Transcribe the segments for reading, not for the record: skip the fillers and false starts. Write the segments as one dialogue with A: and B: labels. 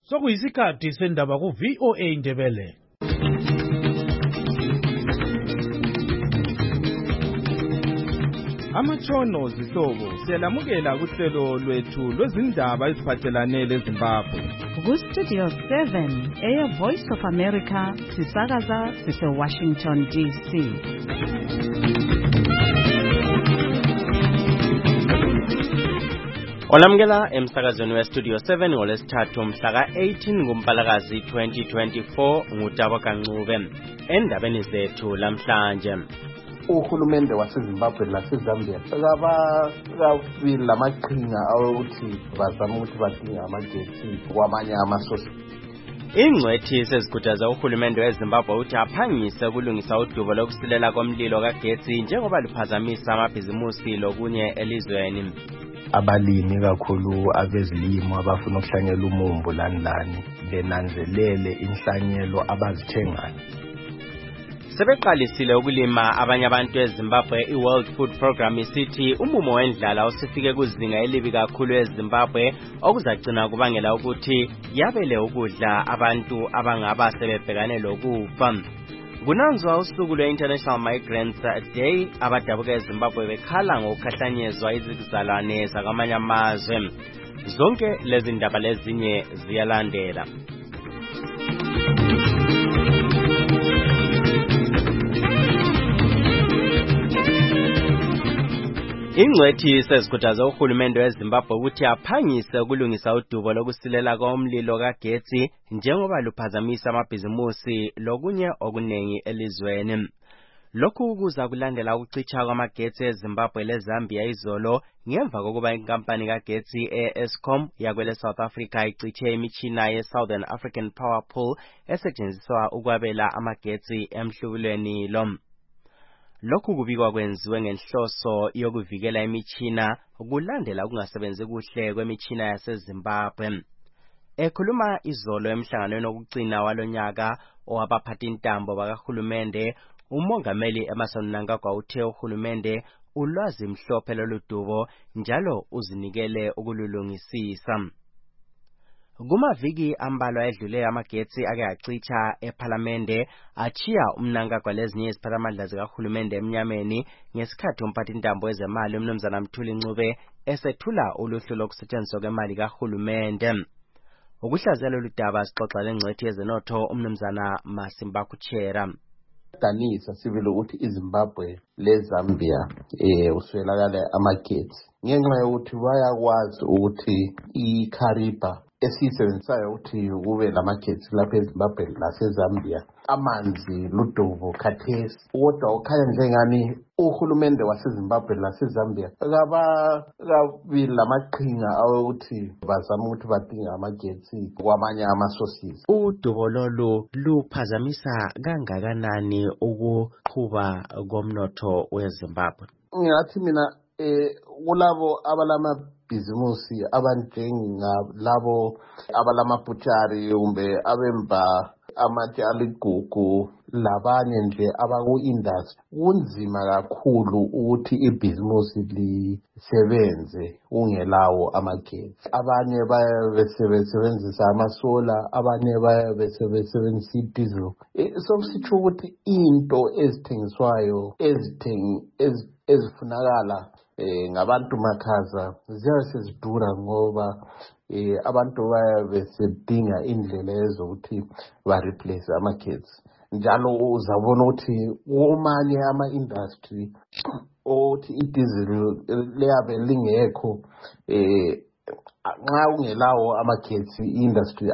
A: Sokuyisikhathi sendaba ku VOA Ndebele.
B: Amatshono zihlobo siyalamukela kuhlelo lwethu lwezindaba eziphathelane leZimbabwe.
C: Ku Studio 7 Air Voice of America sisakaza sise Washington DC.
D: Olamukela emsakazweni we Studio 7 ngolesithathu mhla ka-18 kuMpalakazi 2024 ngutabo kancube. Endabeni zethu lamhlanje.
E: Uhulumende waseZimbabwe laseZambia kabi lamaqhinga awukuthi bazama ukuthi badinga amagetsi kwamanye amasosi.
D: Ingcwethi sezikhuthaza uhulumende weZimbabwe ukuthi aphangise ukulungisa udubo lokusilela komlilo kagetsi njengoba luphazamisa amabhizimusi lokunye elizweni.
E: Abalimi kakhulu abezilimo abafuna ukuhlanyela umumbu lani benanzelele inhlanyelo abazithengayo.
D: Sebeqalisile ukulima abanye abantu eZimbabwe. iWorld Food Program isithi umumo wendlala usifike kuzinga elibi kakhulu eZimbabwe okuzagcina kubangela ukuthi yabele ukudla abantu abangaba sebebhekane lokufa. Kunanzwa usuku lwe-International Migrants Day abadabuka eZimbabwe bekhala ngokukhahlanyezwa izizalwane zakwamanye amazwe. Zonke lezi ndaba lezinye ziyalandela. Ingcwethi sezikhuthaza uhulumende weZimbabwe ukuthi aphangise ukulungisa udubo lokusilela komlilo kagetsi njengoba luphazamisa amabhizimusi lokunye okunengi elizweni. Lokhu kuza kulandela ukucitsha kwamagetsi eZimbabwe leZambia izolo ngemva kokuba inkampani kagetsi e-Eskom yakwele South Africa icitshe imitshina ye-Southern African Power Pool esetshenziswa ukwabela amagetsi emhlubulweni lo. Lokhu kubikwa kwenziwe ngenhloso yokuvikela imitshina kulandela ukungasebenzi kuhle kwemitshina yaseZimbabwe. Ekhuluma izolo emhlanganweni wokugcina walonyaka owabaphathi intambo bakahulumende, umongameli Emmerson Mnangagwa uthe uhulumende ulwazi mhlophe loludubo njalo uzinikele ukululungisisa. Kumaviki ambalwa edlule amagetsi ake acitsha ePhalamende achiya uMnangagwa lezinye iziphathamandla zikahulumende emnyameni ngesikhathi umphathintambo wezemali uMnumzana Mthuli Ncube esethula uluhlu lokusetshenziswa kwemali kahulumende. Ukuhlaziya lolu daba sixoxa lengcwethi yezenotho uMnumzana Masimba Kuchera.
E: Danisa sivile ukuthi iZimbabwe leZambia uswelakala amagetsi ngenxa yokuthi bayakwazi ukuthi iKariba esisebenzisayo ukuthi kube lamagetsi lapha eZimbabwe laseZambia amanzi ludubo khathesi kodwa ukhanya njengani uhulumende waseZimbabwe laseZambia kabi lamaqhinga awukuthi bazama ukuthi badinga amagetsi kwamanye amasources.
D: Udubo lolu luphazamisa kangakanani ukuqhuba komnotho weZimbabwe?
E: Ngingathi mina kulabo abalamabhizimusi abanjengalabo abalamabutshari kumbe abemba amatshaligugu labanye nje abaku-industry kunzima kakhulu ukuthi ibhizimusi lisebenze ungelawo amagetsi. Abanye besebenzisa amasola, abanye besebenzisa idiesel. Sokusitsho ukuthi into ezithengiswayo ezifunakala ngabantu makhaza ziyabe sezidura ngoba abantu besedinga indlela ezokuthi ba-replace amagetsi. Njalo uzabona ukuthi kumanye ama-industry othi idiesel liyabe lingekho nxa ungelawo amagetsi i-industry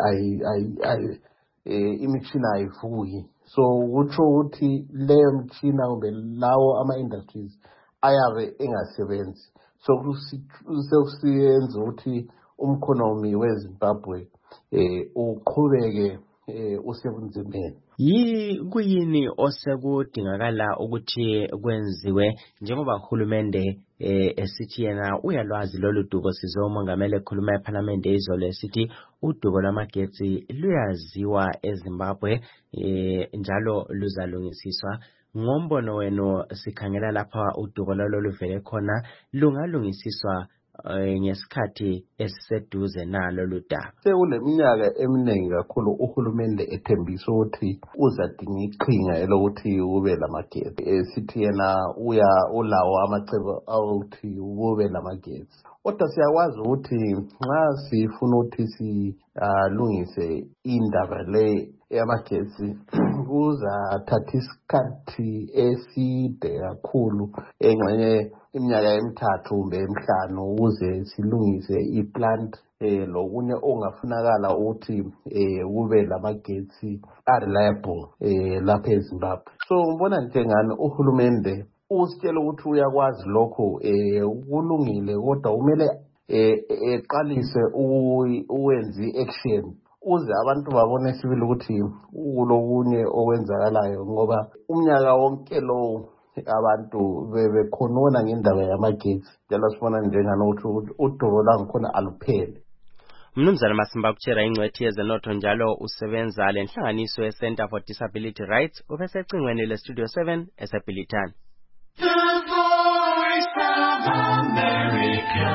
E: imitshina ayivuki. So kutsho ukuthi leyo mtshina kumbe lawo ama-industries ayabe engasebenzi. So kusiyenza ukuthi umkhonomi weZimbabwe uqhubeke usebunzimeni.
D: Kuyini osekudingakala ukuthi kwenziwe njengoba uhulumende esithi yena uyalwazi lolu dubo? Sizwe umongameli ekhuluma ePhalamende izolo esithi udubo lwamagetsi luyaziwa eZimbabwe njalo luzalungisiswa. Ngombono wenu sikhangela lapha udubo lolu luvele khona lungalungisiswa ngesikhathi esiseduze nalo ludaba.
E: Sekuleminyaka eminingi kakhulu uhulumende ethembisa ukuthi uzadinga iqhinga elokuthi kube lamagetsi. Sithi yena ulawo amacebo awukuthi kube lamagetsi. Kodwa siyakwazi ukuthi nxa sifuna ukuthi silungise indaba le yamagetsi kuzathatha isikhathi eside kakhulu, engxenye iminyaka emithathu kumbe emihlanu ukuze silungise iplant lokunye ongafunakala ukuthi kube lamagetsi reliable lapha eZimbabwe. So ngibona njengani uhulumende usitshela ukuthi uyakwazi lokho kulungile, kodwa kumele eqalise uwenza i-action uze abantu babone sibili ukuthi kulokunye okwenzakalayo, ngoba umnyaka wonke lo abantu bekhonona ngendaba yamagetsi. Njalo sibona njengani ukuthi udoro langikhona aluphele.
D: Mnumzana Masimba kutshera ingcwethi yezenotho njalo usebenza lenhlanganiso ye-Center for Disability Rights ubesecingweni le-Studio 7 eseBhilitane.
F: The Voice of America,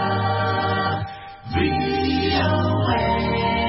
F: VOA.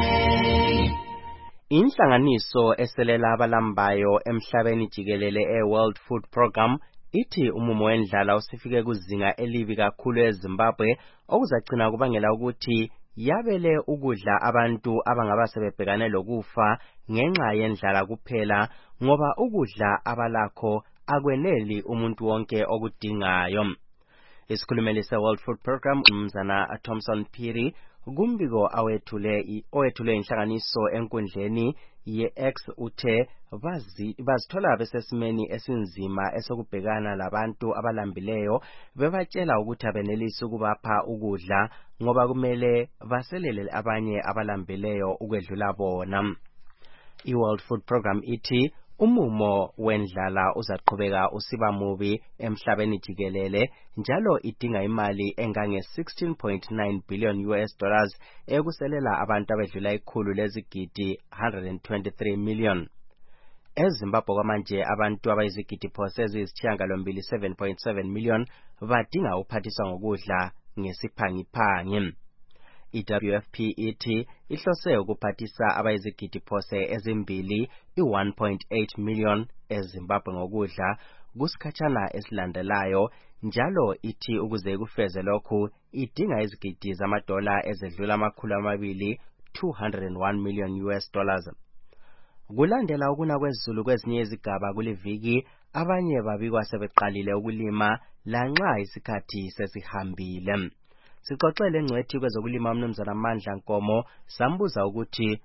D: Inhlanganiso eselela abalambayo emhlabeni jikelele e-World Food Program ithi umumo wendlala usifike kuzinga elibi kakhulu eZimbabwe okuzagcina kubangela ukuthi yabele ukudla abantu abangaba sebebhekane lokufa ngenxa yendlala kuphela, ngoba ukudla abalakho akweneli umuntu wonke okudingayo. Isikhulumeli se-World Food Program Mzana Thompson Phiri kumbiko owethule inhlanganiso enkundleni ye-X uthe bazithola besesimeni esinzima esokubhekana labantu abalambileyo, bebatshela ukuthi abenelisi ukubapha ukudla ngoba kumele baselele abanye abalambileyo ukwedlula bona. I-World Food Program ithi umumo wendlala uzaqhubeka usiba mubi emhlabeni jikelele, njalo idinga imali engange 16.9 billion US dollars ekuselela abantu abedlula ikhulu lezigidi 123 million. EZimbabwe kwamanje abantu abayizigidi phose eziyisithiyagalombili 7.7 million badinga uphathiswa ngokudla ngesiphangiphangi. I-WFP ithi ihlose ukuphathisa abayizigidi phose ezimbili i-1.8 million eZimbabwe ngokudla kusikhatshana esilandelayo, njalo ithi ukuze kufeze lokhu idinga izigidi zamadola ezedlula $201 million US dollars. Kulandela ukuna kwezulu kwezinye izigaba kuliviki, abanye babikwa sebeqalile ukulima lanxa isikhathi sesihambile. Sixoxele ngcwethi kwezokulima Mnumzana Mandla Nkomo, sambuza ukuthi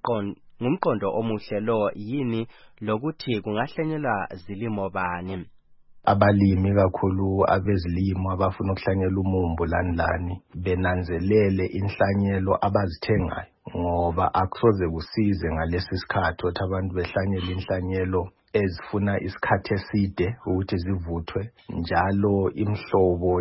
D: ngumqondo omuhle lo yini lokuthi kungahlenyelwa zilimo bani.
G: Abalimi kakhulu abezilimo abafuna ukuhlanyela umumbu lani benanzelele inhlanyelo abazithengayo, ngoba akusoze kusize ngalesi sikhathi ukuthi abantu behlanyele inhlanyelo ezifuna isikhathi eside ukuthi zivuthwe, njalo imhlobo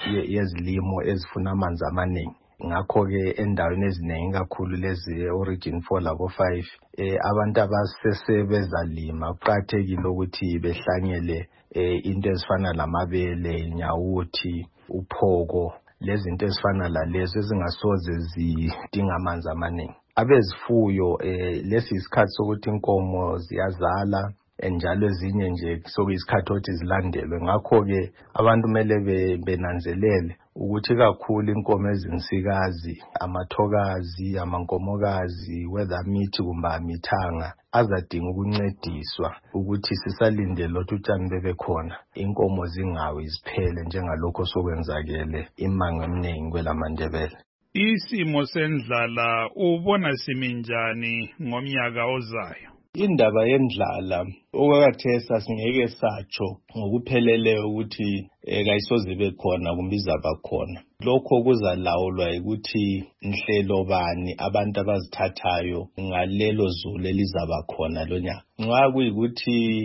G: yezilimo ezifuna amanzi amaningi. Ngakho-ke endaweni eziningi kakhulu lezi origin 4 labo 5 abantu abasesebezalima kuqakathekile ukuthi behlanyele into ezifana lamabele, inyawuthi, uphoko, lezi zinto ezifana lalezo ezingasoze zidinga amanzi amaningi. Abezifuyo lesi isikhathi sokuthi inkomo ziyazala njalo ezinye nje sokuyisikhathi ukuthi zilandelwe. Ngakho-ke abantu kumele benanzelele ukuthi kakhulu inkomo ezinsikazi, amathokazi, amankomokazi, whether mithi kumbe amithanga, azadinga ukuncediswa ukuthi sisalindele ukuthi utshani bebe khona, inkomo zingawi ziphele njengalokho sokwenzakele imango eminingi kwelaMandebele.
A: Isimo sendlala ubona simi njani ngomnyaka ozayo?
G: Indaba yendlala okwakathesa singeke satsho ngokupheleleyo ukuthi kayisoze ibe khona kumbe izaba khona. Lokho kuzalawulwa ukuthi inhlelo bani abantu abazithathayo ngalelo zulu elizaba khona lonyaka. Nxa kuyikuthi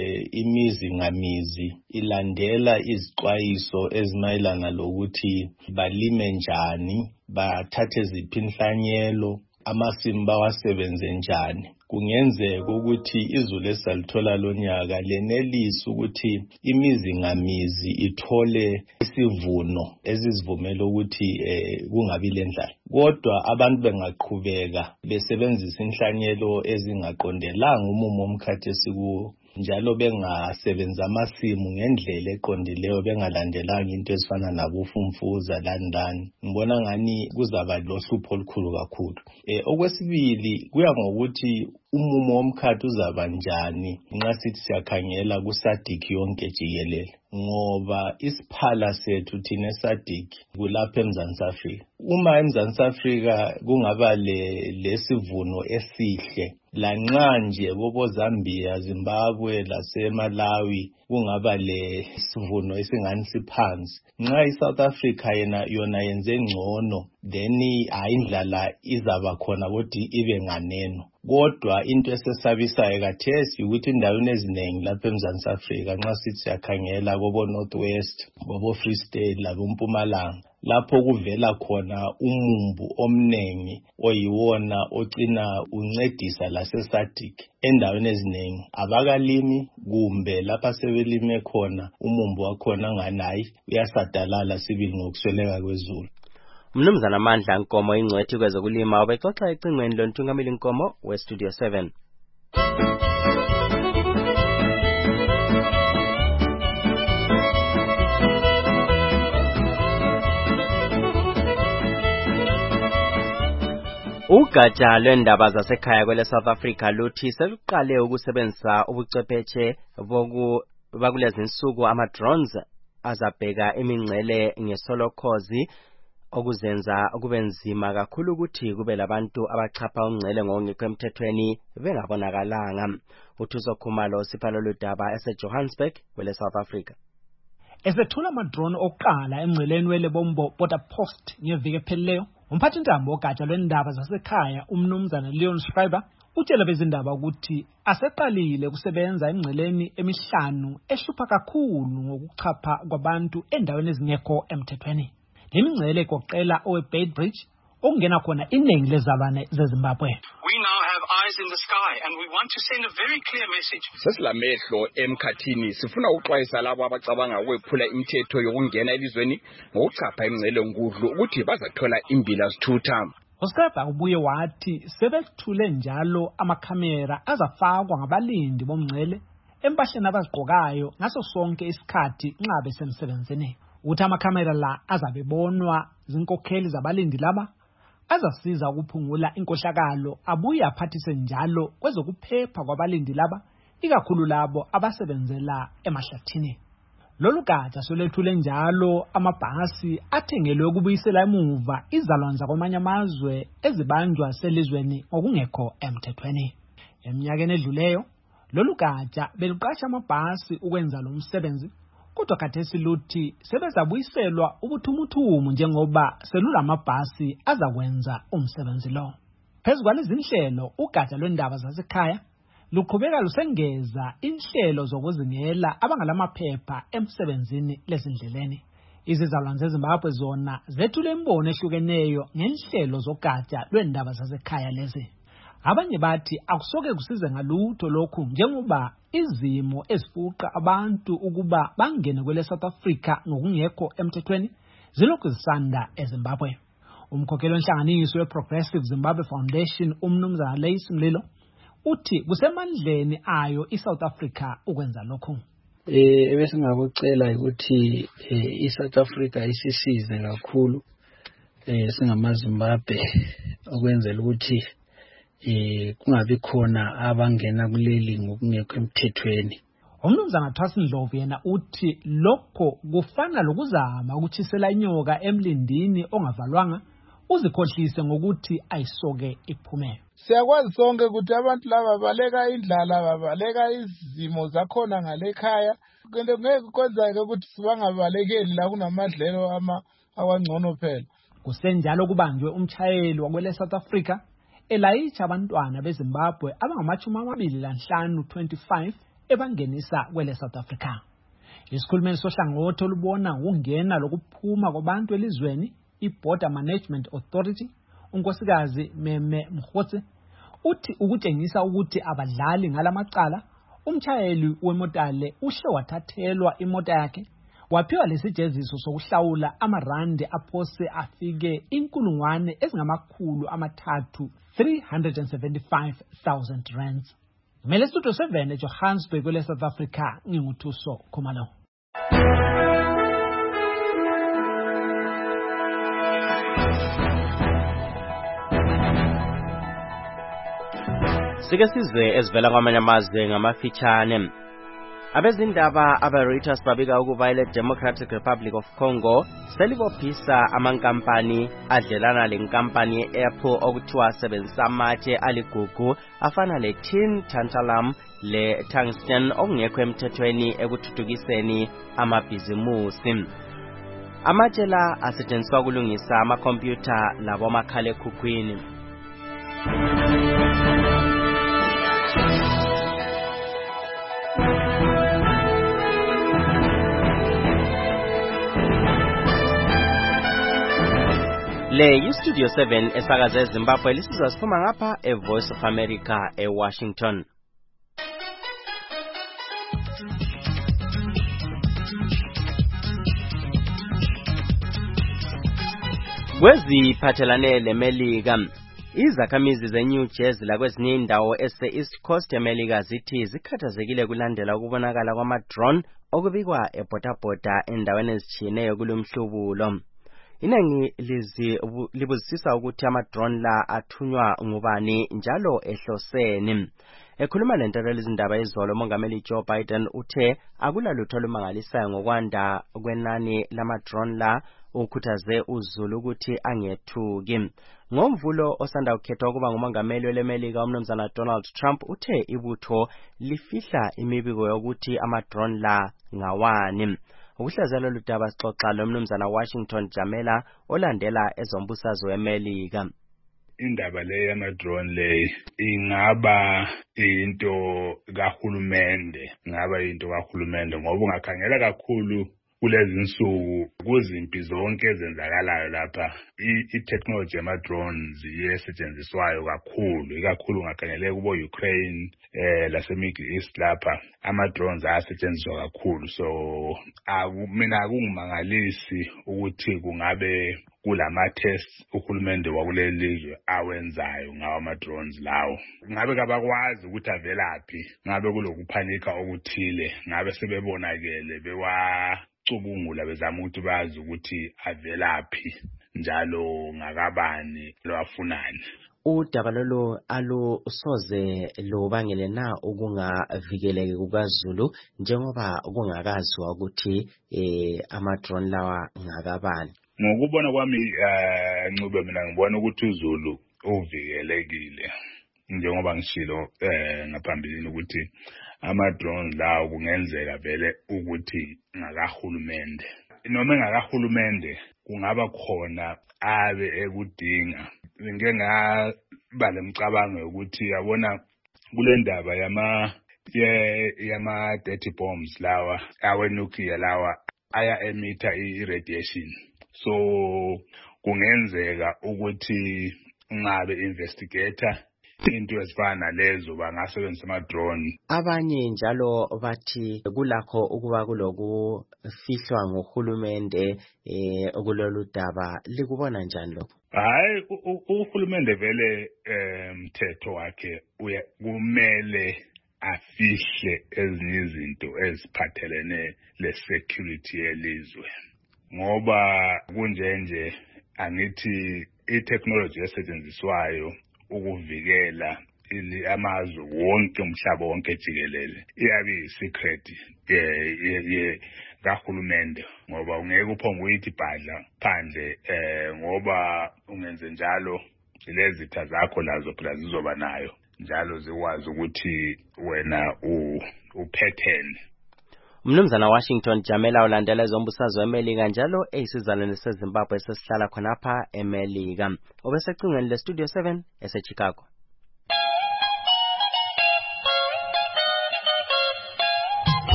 G: imizi ngamizi ilandela izixwayiso ezimayelana lokuthi balime njani, bathathe ziphi inhlanyelo, amasimu bawasebenze njani. Kungenzeka ukuthi izulu esalithola lonyaka lenelisa ukuthi imizi ngamizi ithole isivuno ezizivumela ukuthi kungabi lendlala. Kodwa abantu bengaqhubeka besebenzisa inhlanyelo ezingaqondelanga umumo omkhathi esikuwo, njalo bengasebenza amasimu ngendlela eqondileyo, bengalandelanga into ezifana nabufumfuza lani. Ngibona ngani kuzaba lohlupho olukhulu kakhulu. Okwesibili, kuya ngokuthi umumo womkhathi uzaba njani nxa sithi siyakhangela kuSADC yonke jikelele, ngoba isiphala sethu thina eSADC kulapha eMzansi Afrika. Uma eMzansi Afrika kungaba lesivuno esihle, lanxa nje bobo Zambia, Zimbabwe laseMalawi kungaba lesivuno esingani siphansi, nxa iSouth Africa yona yenze ngcono, then indlala izaba khona kodwa ibe nganeno. Kodwa into esesabisayo kathesi ukuthi indaweni eziningi lapha eMzansi Afrika nxa sithi siyakhangela kobo Northwest, bobo Free State laboMpumalanga, lapho kuvela khona umumbu omningi oyiwona ogcina uncedisa laseSADC. Endaweni eziningi abakalimi, kumbe lapha sebelime khona umumbu wakhona nganayi uyasadalala sibili ngokusweleka kwezulu.
D: Mnumzana Amandla Nkomo ingcwethi kwezokulima ubexoxa ecingweni lontungameli Nkomo weStudio 7. Ugatsha lwendaba zasekhaya kwele South Africa luthi seluqale ukusebenzisa ubuchwepheshe bakulezi insuku ama-drones azabheka imingcele ngesolokhozi, okuzenza kube nzima kakhulu ukuthi kube labantu abachapha umngcele ngokungekho emthethweni bengabonakalanga. Uthuso Khumalo siphala lodaba eseJohannesburg kwele South Africa.
H: Esethula ama-drone oqala emngceleni weLebombo border post ngeviki ephelileyo, umphathintambo wogatsha lwendaba zasekhaya umnumzana Leon Schreiber utshela bezindaba ukuthi aseqalile kusebenza emngceleni emihlanu ehlupha kakhulu ngokuchapha kwabantu endaweni ezingekho emthethweni. Le mingcele igoqela oweBait Bridge okungena khona iningi lezabane zeZimbabwe.
I: We now have eyes in the sky and we want to send a very clear message.
J: Sesilamehlo emkhathini, sifuna ukuxwayisa labo abacabanga ukwephula imithetho yokungena elizweni ngokuchapha imingcele enkulu ukuthi bazathola imbila sithutha.
H: Uskaba ubuye wathi sebethule njalo amakhamera azafakwa ngabalindi bomngcele empahleni abazigqokayo ngaso sonke isikhathi nxa besemsebenzini. Uthi amakhamera la azabebonwa zinkokheli zabalindi laba azasiza ukuphungula inkohlakalo, abuye aphathise njalo kwezokuphepha kwabalindi laba, ikakhulu labo abasebenzela emahlathini. Lolu gatsha solethule njalo amabhasi athengelwe ukubuyisela emuva izalwane zakwamanye amazwe ezibanjwa selizweni ngokungekho emthethweni. Eminyakeni edluleyo lolu gatsha beluqasha amabhasi ukwenza lo msebenzi, kodwa khathesi luthi sebezabuyiselwa ubuthumuthumu njengoba selulamabhasi azakwenza umsebenzi lo. Phezu kwalezi zinhlelo, ugatsha lwendaba zasekhaya luqhubeka lusengeza inhlelo zokuzingela abangalamaphepha emsebenzini lezindleleni. Izizalwane zeZimbabwe zona zethule imbono ehlukeneyo ngenhlelo zogatsha lwendaba zasekhaya lezi. Abanye bathi akusoke kusize ngalutho lokhu njengoba izimo ezifuqa abantu ukuba bangene kwele South Africa ngokungekho emthethweni zilokhu zisanda eZimbabwe. Umkhokheli wenhlanganiso weProgressive Zimbabwe Foundation umnumzana Lace Mlilo uthi kusemandleni ayo iSouth Africa ukwenza lokhu.
K: Ebesingabocela ukuthi iSouth Africa isisize kakhulu singamaZimbabwe ukwenzela ukuthi kungabi khona abangena kuleli ngokungekho emthethweni.
H: Umnumzana Thasi Ndlovu yena uthi lokho kufana lokuzama ukuthisela inyoka emlindini ongavalwanga uzikhohlise ngokuthi ayisoke iphume.
L: Siyakwazi sonke ukuthi abantu laba baleka indlala, babaleka izimo zakhona ngalekhaya. Ngeke kwenzeke ukuthi sibangabalekeli la kunamadlelo awangcono phela.
H: Kusenjalo kubanjwe umchayeli wakwele South Africa elayitha abantwana beZimbabwe abangama-25 25 ebangenisa kwele South Africa. Isikhulumeli sohlangothi olubona ngokungena lokuphuma kwabantu elizweni, iBorder Management Authority, unkosikazi Meme Mkhotse uthi ukutshengisa ukuthi abadlali ngalamacala umtshayeli wemota le ushe wathathelwa imota yakhe waphiwa lesijeziso sokuhlawula amarandi aphose afike 375,000 rands. Mele Studio 7 eJohannesburg kule South Africa nginguthuso Khumalo.
D: Sike sizwe ezivela kwamanye amazwe ngamafitshane. Abezindaba aba-Reuters babika ukuba ile-Democratic Republic of Congo selibophisa amankampani adlelana lenkampani ye-Apple okuthiwa asebenzisa amatshe aligugu afana le-tin, tantalum, le-tungsten okungekho emthethweni ekuthuthukiseni amabhizimusi. Amatshe la asetshenziswa ukulungisa amakhompyutha labomakhalekhukhwini. Le yi-Studio 7 esakaza eZimbabwe lisizwa siphuma ngapha eVoice of America eWashington. Kweziphathelane leMelika, izakhamizi zeNew Jersey lakwezinye indawo ese-East Coast eMelika zithi zikhathazekile kulandela ukubonakala kwama-drone okubikwa ebhodabhoda endaweni ezitshiyeneyo kulomhlubulo. Inengi libuzisisa ukuthi ama-drone la athunywa ngubani njalo ehloseni. Ekhuluma lentetelo izindaba izolo uMongameli Joe Biden uthe akulalutho olumangalisayo ngokwanda kwenani lama-drone la ukhuthaze uZulu ukuthi angethuki. Ngomvulo osanda kukhethwa ukuba ngumongameli weleMelika umnumzana Donald Trump uthe ibutho lifihla imibiko yokuthi ama-drone la ngawani. Ukuhlazela ludaba sixoxa lomnumzana Washington Jamela olandela ezombusazwe weMelika.
A: Indaba le yama-drone le ingaba into kahulumende, ngoba ungakhangela kakhulu kulezi nsuku kuzimpi zonke ezenzakalayo lapha i-technology yama-drones iyesetshenziswayo kakhulu ungakhangele kubo Ukraine lase-Middle East lapha ama-drones ayasetshenziswa kakhulu. So mina akungimangalisi ukuthi kungabe kulama-tests uhulumende wakuleli lizwe awenzayo ngawo ama-drones lawo. Ngabe kabakwazi ukuthi avelaphi, ngabe kulokuphanika okuthile, ngabe sebebonakele bewacubungula bezama ukuthi bazi ukuthi avelaphi njalo ngakabani lwafunani.
D: Udaba lolu alusoze lubangele na ukungavikeleki kukaZulu njengoba kungakaziwa ukuthi ama-drone lawa ngakabani.
A: Ngokubona kwami Ncube mina ngibona ukuthi uZulu uvikelekile njengoba ngishilo ngaphambilini ukuthi ama-drones lawo kungenzeka vele ukuthi ngakahulumende. Noma engakahulumende kungaba khona abe ekudinga. Ngike ngaba lemcabango ukuthi yabona kule ndaba yama-dirty bombs lawa awe-nuclear lawa aya emitha i-radiation. So kungenzeka ukuthi ngabe investigator into ezifana lezo bangasebenzisa ama-drone.
D: Abanye njalo bathi kulakho ukuba kulokufihlwa ngohulumende kulolu daba. Likubona njani lokho?
A: Hayi, uhulumende vele mthetho wakhe kumele afihle ezinye izinto eziphathelene le-security yelizwe. Ngoba kunjenje angithi i-technology esetshenziswayo ukuvikela amazwe wonke umhlaba wonke jikelele iyabe yi-secret kahulumende, ngoba ungeke uphonge uyithi bhadla phandle ngoba ungenze njalo lezitha zakho lazo phela zizoba nayo njalo zikwazi ukuthi wena uphethene.
D: Umnumzana Washington Jamela ulandela ezombusazwe weMelika njalo eyisizalwane seZimbabwe esesihlala khonapha eMelika. Obesecingweni leStudio 7 eseChicago.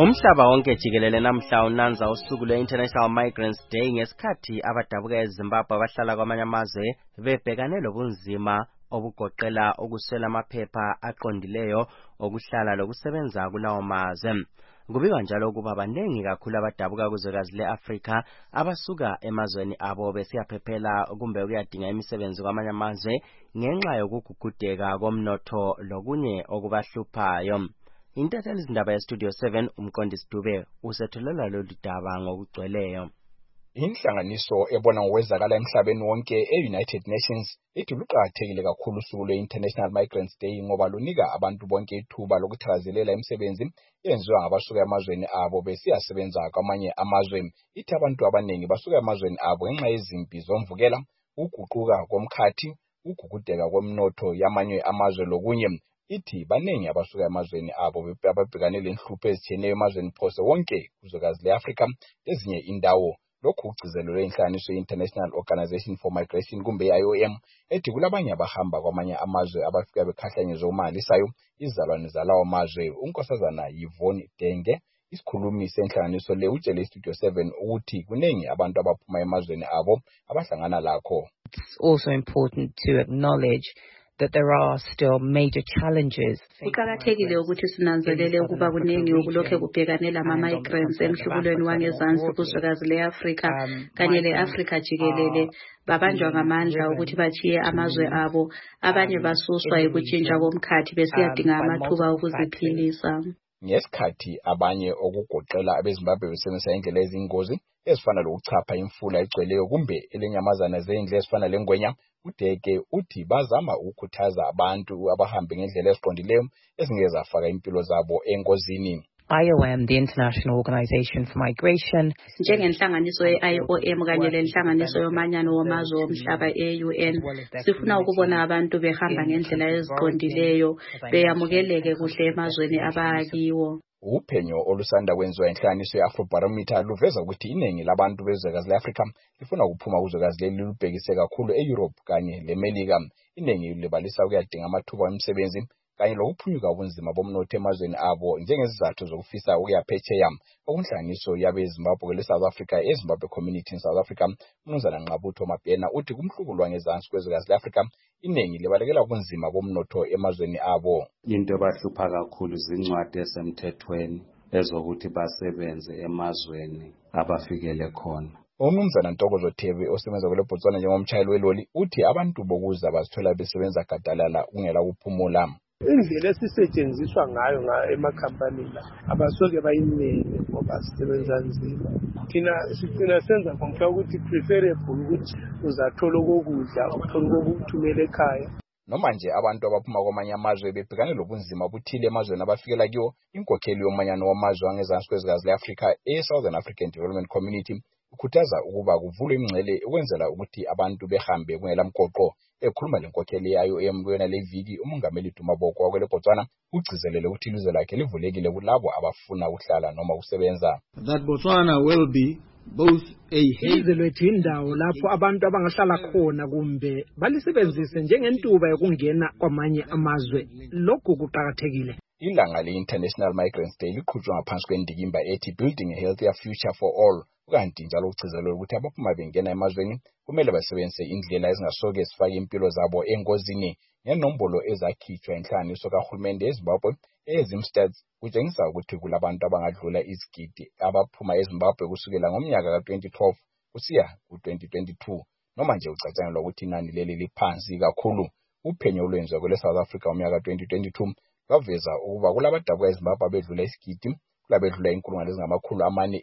D: Umhlaba wonke jikelele namhla unanza usuku lwe-International Migrants Day ngesikhathi abadabuka eZimbabwe abahlala kwamanye amazwe bebhekane lobunzima obugoqela ukuswela amaphepha aqondileyo okuhlala lokusebenza kulawo mazwe. Kubikwa njalo ukuba banengi kakhulu abadabuka kuzwekazi le-Afrika abasuka emazweni abo besiyaphephela kumbe ukuyadinga imisebenzi kwamanye amazwe ngenxa yokugugudeka komnotho lokunye okubahluphayo. Intatheli izindaba ye-Studio 7 umqondisi Dube usethulela lolu daba ngokugcweleyo.
J: Inhlanganiso ebona ngokwezakala emhlabeni wonke e-United Nations ithi luqakathekile kakhulu usuku lwe-International Migrants Day ngoba lunika abantu bonke ithuba lokuthakazelela imisebenzi eyenziwa ngabasuka emazweni abo besiyasebenza kwamanye amazwe. Ithi abantu abaningi basuka emazweni abo ngenxa yezimpi zomvukela, ukuguquka komkhathi, ukugugudeka komnotho yamanye amazwe lokunye. Ithi banengi abasuka emazweni abo ababhekane lenhlupho ezitshiyeneyo emazweni phose wonke kuzwekazi le-Afrika ezinye indawo. Lokhu kugcizelelwe inhlanganiso ye-International Organization for Migration kumbe IOM ethi kulabanye abahamba kwamanye amazwe abafika bekhahlanyezwe umalisayo izalwane zalawo mazwe. Unkosazana Yvonne Denge isikhulumi senhlanganiso le utshele iStudio 7 ukuthi kunengi abantu abaphuma emazweni abo abahlangana lakho.
M: It's also important to acknowledge that there are still major challenges.
N: Kuqakathekile ukuthi sinanzelele ukuba kunengi okulokhe kubhekanela ama-migrants emhlubulweni wangezansi kuzwekazi le-Afrika kanye le-Afrika jikelele. Babanjwa ngamandla ukuthi bachiye amazwe abo, abanye basuswa ekutshintsha komkhathi besiyadinga amathuba okuziphilisa.
J: Ngesikhathi abanye okugoqela abeZimbabwe besebenzisa indlela ezingozi ezifana lokuchapha imfula egcweleyo kumbe elenyamazana zendle ezifana lengwenya, uDeke uthi bazama ukukhuthaza abantu abahambe ngendlela eziqondileyo ezingezafaka impilo zabo engozini.
M: IOM, the International Organization for Migration,
N: njengenhlanganiso ye-IOM kanye lenhlanganiso yomanyano wamazwe omhlaba e-UN, sifuna ukubona abantu behamba ngendlela eziqondileyo beyamukeleke kuhle emazweni abakiwo.
J: Uphenyo olusanda kwenziwa inhlanganiso ye-Afrobarometer luveza ukuthi iningi labantu bezwekazi le-Afrika lifuna ukuphuma kuzwekazi leli lubhekise kakhulu e-Europe kanye le-Melika. Iningi libalisa ukuyadinga amathuba emisebenzi kanye lokuphunyuka ubunzima bomnotho emazweni abo njengezizathu zokufisa ukuyaphetsheya. Okunhlanganiso yabeZimbabwe le-South Africa eZimbabwe Community in South Africa, uMnumzana Nqabutho Mabhena uthi kumhlubulo wangezansi kwezwekazi le-Afrika iningi libalekela ubunzima bomnotho emazweni abo.
O: Into ebahlupha kakhulu zincwadi esemthethweni ezokuthi basebenze emazweni abafikele khona.
J: uMnumzana Ntokozo Thebe osebenza kule Botswana njengomtshayeli weloli uthi abantu bokuza bazithola besebenza gadalala kungela kuphumula.
P: Indlela esisetshenziswa ngayo emakhampanini la abasoke bayinene ngoba sisebenza nzima. Thina sigcina senza konke ukuthi preferable ukuthi uzathola ukudla ukuthola ukuthumela ekhaya.
J: Noma nje abantu abaphuma kwamanye amazwe bebhekane lobunzima buthile emazweni abafikela kiwo, inkokheli yomanyano wamazwe angezansi kwezwekazi le-Afrika e-Southern African Development Community ukhuthaza ukuba kuvulwe imingcele ukwenzela ukuthi abantu behambe kungela mgoqo. Ekhuluma lenkokheli ye-IOM kuyona le viki umongameli Dumaboko wakwele Botswana ugcizelele ukuthi ilizwe lakhe livulekile kulabo abafuna ukuhlala noma ukusebenza.
Q: That Botswana will be both a
H: ilizwe lethu indawo lapho abantu abangahlala khona kumbe balisebenzise njengentuba yokungena kwamanye amazwe. Lokhu kuqakathekile.
J: Ilanga le-International Migrants Day liqhutshwa ngaphansi kwendikimba ethi Building a Healthier Future for All. Ukanti njalo ugcizelele ukuthi abaphuma bengena emazweni kumele basebenzise indlela ezingasoke zifake impilo zabo engozini. Ngenombolo ezakhitshwa inhlanganiso kahulumende eZimbabwe eZimstats kutshengisa ukuthi kulabantu abangadlula izigidi abaphuma eZimbabwe kusukela ngomnyaka ka-2012 kusiya ku-2022. Noma nje ucatshangelwa ukuthi inani leli liphansi kakhulu. Uphenyo olwenziwa kwele-South Africa ngomnyaka ka-2022 lwaveza ukuba kulabadabuka eZimbabwe abedlula isigidi, kulabedlula inkulungwane ezingamakhulu amane,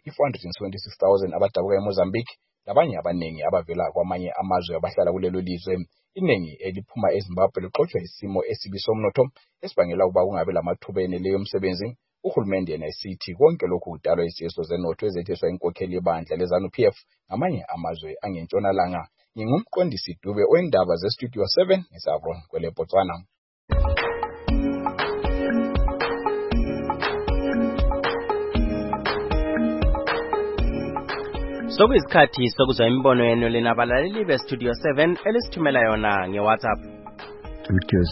J: 426,000 abadabuka eMozambique, labanye abanengi abavela kwamanye amazwe abahlala kulelo lizwe. Iningi eliphuma eZimbabwe lixotsha isimo esibi somnotho esibangela ukuba kungabe lamathuba eneleyo omsebenzi. Uhulumende yena esithi konke lokhu kudalwa iziyeso zenotho ezetheswa inkokheli yebandla leZANU-PF ngamanye amazwe angentshonalanga. Ngingumqondisi Dube wendaba zeStudio 7 eSavron kwele Botswana.
D: Sokuyisikhathi sokuzwa imibono yenu linabalaleli beStudio 7 elisithumela yona ngeWhatsApp.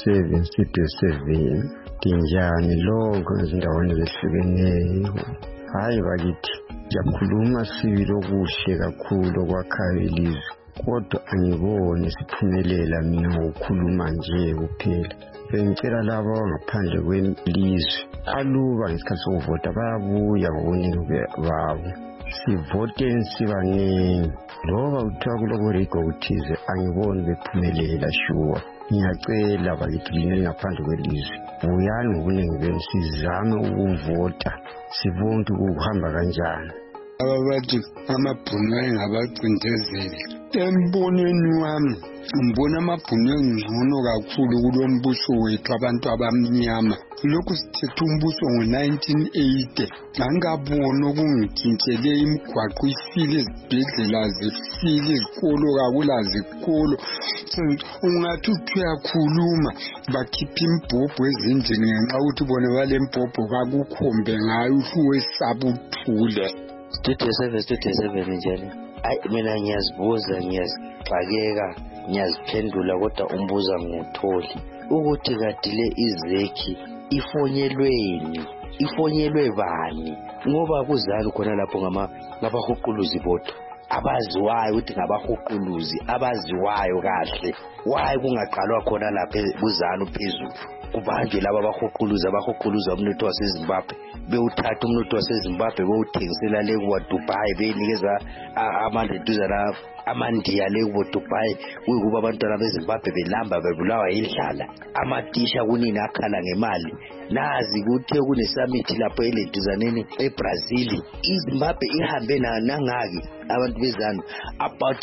R: Studio 7 tinjani lonke ezindaweni ezihlukeneyo Hayi bakithi, siyakhuluma sibili okuhle kakhulu okwakhayo ilizwe, kodwa angiboni siphumelela mina ngokukhuluma nje kuphela. Bengicela labo ngaphandle kwelizwe aluba ngesikhathi sokuvota bayabuya ngobuningi babo, sivote sibaningi. Loba kuthiwa kulokurego kuthize angiboni bephumelela shuwa. Ngiyacela bakithi lineli ngaphandle kwelizwe, buyani ngobuningi benu sizame ukuvota sibone ukuhamba kanjani.
S: Ababathi amabhunu ayengabacindezeli. Embonweni wami ngibona amabhunu engcono kakhulu kulo mbuso wethu abantu abamnyama. Lokhu sithethe umbuso ngo-1980 angaboni okungitshintshele imigwaqo ifile, izibhedlela zifile, izikolo kakula zikolo. Ungathi uthi uyakhuluma bakhipha imbhobho ezindlini ngenxa ukuthi bona bale mbhobho kakukhombe ngayo uwesaba uthule.
T: Studio 7 njalo. Mina ngiyazibuza, ngiyazixakeka, ngiyaziphendula kodwa umbuza ngotholi ukuthi kadile izekhi ifonyelwe bani, ngoba kuzani khona lapho ngabahuquluzi bodwa abaziwayo ukuthi ngabahuquluzi abaziwayo kahle. Why kungaqalwa khona lapha kuzani phezulu kubanjwe laba abahuquluza umnotho waseZimbabwe, bewuthatha umnotho waseZimbabwe bewuthengisela le kwa Dubai, benikeza amandeduzana amandiya le kwa Dubai, kuyikuba abantwana beZimbabwe belamba bebulawa indlala, amatisha kunini akhala ngemali. Nazi kuthe kunesummit lapho eleduzaneni eBrazil, iZimbabwe ihambe nangaki abantu bezanu about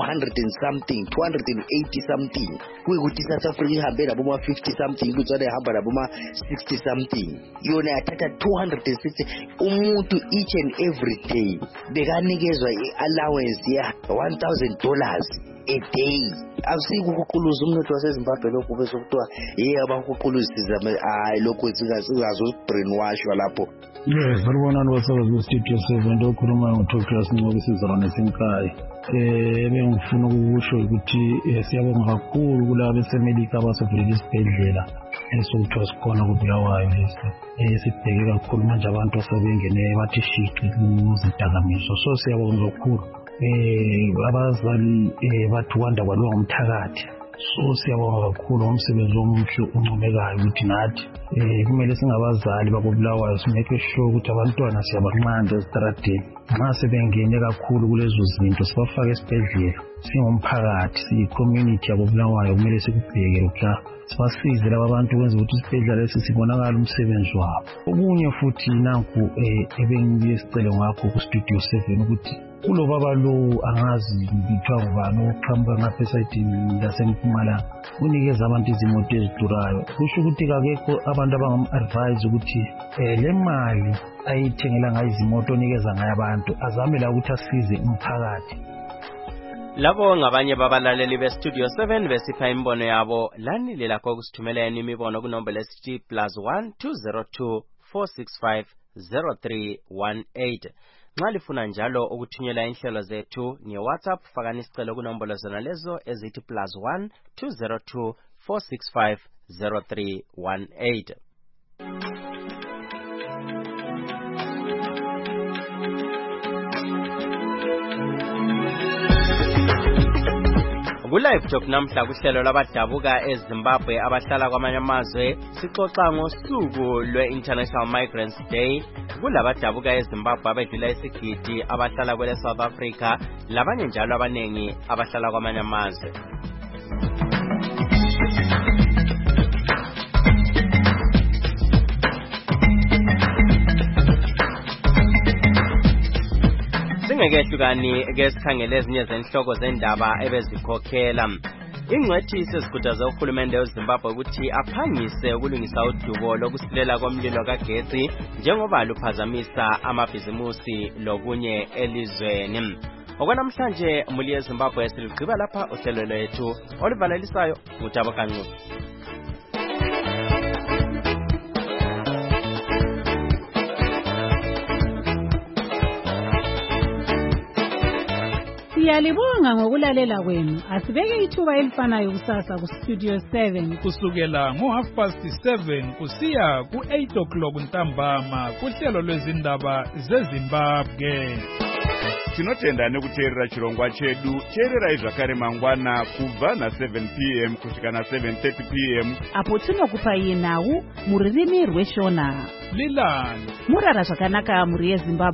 T: 280 something, kuyikuthi South Africa ihambe labo 50 something, kutsana ihamba labo 60 something, yona yathatha 260. Umuntu each and every day bekanikezwa allowance ya $1,000 a day. Asikuhuquluza umnotho waseZimbabwe lokho bese kuthiwa abahuquluzi sizame lokho singazo-brainwashwa lapho.
K: Yes, baribonani basabazi bestudio 7 ndokhuluma ngoThobias Ncobisizana esenkaya. Bengifuna ukusho ukuthi siyabonga kakhulu kulabo beseMelika abasovulele isibhedlela esokuthiwa sikhona kuBulawayo lesi. Sibheke kakhulu manje abantu asebengene bathi shiqi kuzidakamizwa, so siyabonga kakhulu. Abazali bathi wanda kwaliwa ngumthakathi, so siyabonga kakhulu ngomsebenzi omuhle oncomekayo ukuthi nathi kumele singabazali bakobulawayo simeke sure ukuthi abantwana siyabanqanda ezitradeni. Nxa sebengene kakhulu kulezo zinto sibafake esibhedlela, singumphakathi siyi-community yakobulawayo kumele sikubheke ukla sibasize laba abantu ukwenza ukuthi isibhedlela lesi sibonakala umsebenzi wabo. Okunye futhi nanku ebengibuye sicelo ngakho kustudio 7 ukuthi kulo baba lo angazi ngithiwa ngubani oqhamuka ngapha esayidini lasempumalanga unikeza abantu izimoto ezidurayo. Kusho ukuthi kakekho abantu abangam-advise ukuthi le mali ayithengela ngayo izimoto onikeza ngayo abantu azame la ukuthi asize umphakathi.
D: Labo ngabanye babalaleli bestudio 7 besipha imbono yabo. Lanile lakho kusithumeleni imibono kunombolo esithi +1 202 465 0318. Nxa lifuna njalo ukuthunyela inhlelo zethu nge-WhatsApp, fakani isicelo kunombolo zona lezo ezithi +1 202 465 0318. Ku-Live Talk namhla kuhlelo labadabuka eZimbabwe abahlala kwamanye amazwe sixoxa ngosuku lwe-International Migrants Day. Kulabadabuka eZimbabwe abedlula isigidi abahlala kwele South Africa, labanye njalo abanengi abahlala kwamanye amazwe. Singekehlukani ke sikhangele ezinye zenhloko zendaba ebezikhokhela. Ingcwethi sezikhuthaza uhulumende weZimbabwe ukuthi aphangise ukulungisa udubo lokusilela komlilo kagetsi njengoba luphazamisa amabhizimusi lokunye elizweni. Okwanamhlanje muli eZimbabwe siligqiba lapha uhlelo lwethu oluvalelisayo uThabo Kanqu.
C: Siyalibonga ngokulalela kwenu. Asibeke ithuba elifanayo kusasa kuStudio 7
U: kusukela ngo7:30 kusiya ku8 ntambama kuhlelo lwezindaba zeZimbabwe.
V: Tinotenda nekuteerera chirongwa chedu. Teererai zvakare mangwana kubva na7 p.m. kusvika na7:30 p.m.
C: apo tinokupai nhau muririmi rweshona.
U: Lilani
C: Murara zvakanaka muri yeZimbabwe.